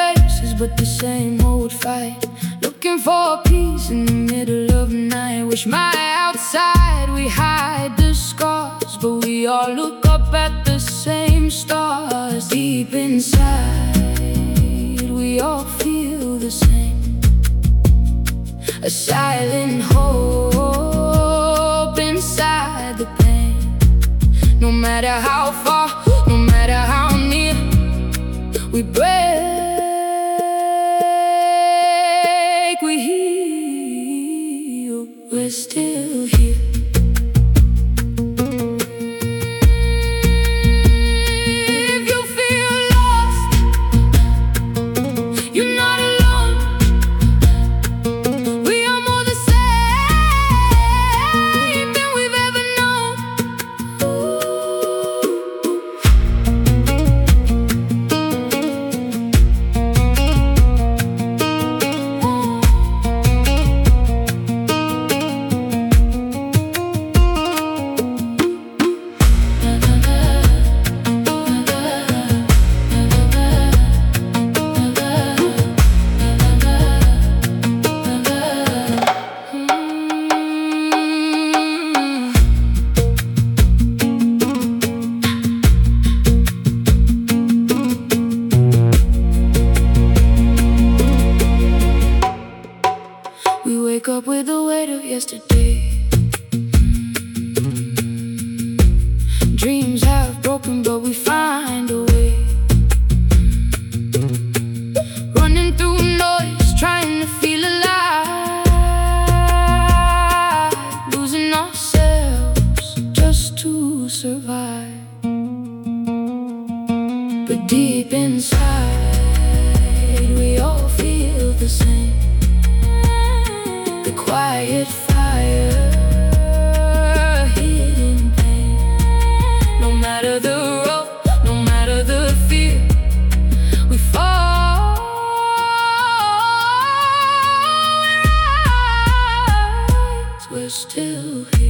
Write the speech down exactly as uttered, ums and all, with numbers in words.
faces, but the same old fight. Looking for peace in the middle of the night. Wish my outside we hide the scars, but we all look up at the same stars. Deep inside, we all feel the same. A silent hope inside the pain. No matter how far, no matter how near, we break, we heal, we're still here. If you feel lost, you're not alone. We are more the same than we've ever known. We wake up with the weight of yesterday. Dreams have broken, but we find a way. Running through noise, trying to feel alive. Losing ourselves just to survive. But deep inside, we all feel the same. The quiet fire, hidden pain. No matter the road, no matter the fear, we fall, we rise, we're still here.